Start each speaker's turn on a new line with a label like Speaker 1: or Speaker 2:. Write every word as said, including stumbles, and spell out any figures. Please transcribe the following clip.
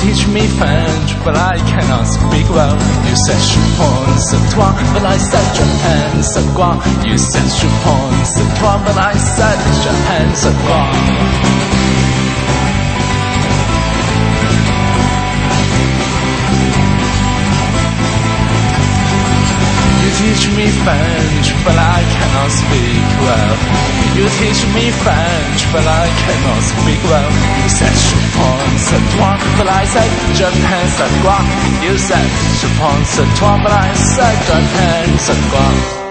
Speaker 1: teach me French, but I cannot speak well. You said je pense à toi, but I said je pense à quoi. You said je pense à toi, but I said je pense à quoi. Teach me French, but I cannot speak well. You teach me French, but I cannot speak well. You said je pense à toi, but I said je pense à quoi. You said je pense à toi, but I said je pense à quoi.